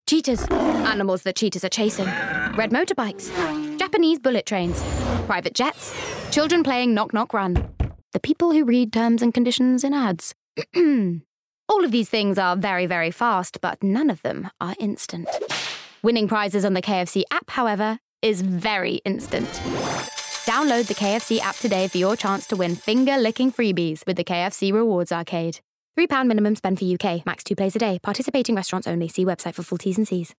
Cheetahs. Animals that cheetahs are chasing. Red motorbikes. Japanese bullet trains. Private jets. Children playing Knock Knock Run. The people who read terms and conditions in ads. All of these things are very, very fast, but none of them are instant. Winning prizes on the KFC app, however, is very instant. Download the KFC app today for your chance to win finger-licking freebies with the KFC Rewards Arcade. £3 minimum spend for UK. Max 2 plays a day. Participating restaurants only. See website for full T's and C's.